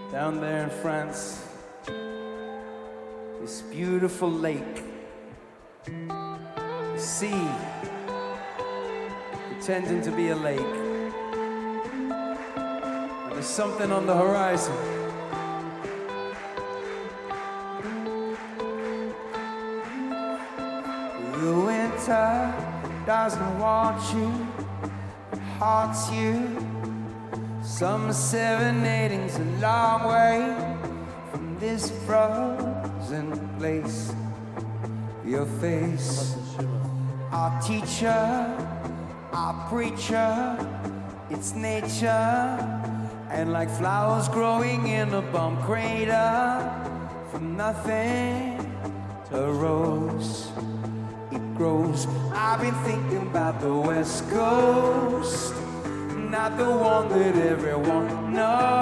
down there in France, this beautiful lake, the sea, pretending to be a lake. And there's something on the horizon. The winter doesn't want you, it haunts you. Summer serenading's a long way from this frozen place. Your face, our teacher, our preacher, it's nature. And like flowers growing in a bomb crater, from nothing to a rose, it grows. I've been thinking about the West Coast, not the one that everyone knows.